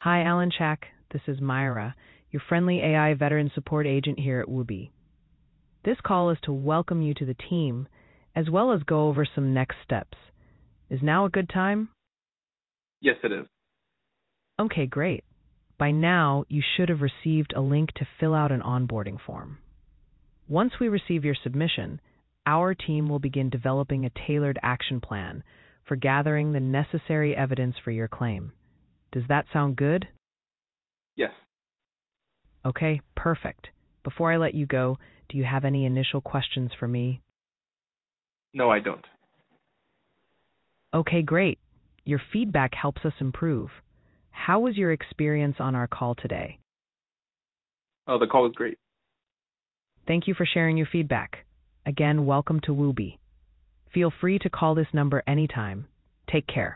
Hi, Alan Chak. This is Myra, your friendly AI veteran support agent here at Woobi. This call is to welcome you to the team, as well as go over some next steps. Is now a good time? Yes, it is. Okay, great. By now, you should have received a link to fill out an onboarding form. Once we receive your submission, our team will begin developing a tailored action plan for gathering the necessary evidence for your claim. Does that sound good? Yes. Okay, perfect. Before I let you go, do you have any initial questions for me? No, I don't. Okay, great. Your feedback helps us improve. How was your experience on our call today? Oh, the call was great. Thank you for sharing your feedback. Again, welcome to Woobi. Feel free to call this number anytime. Take care.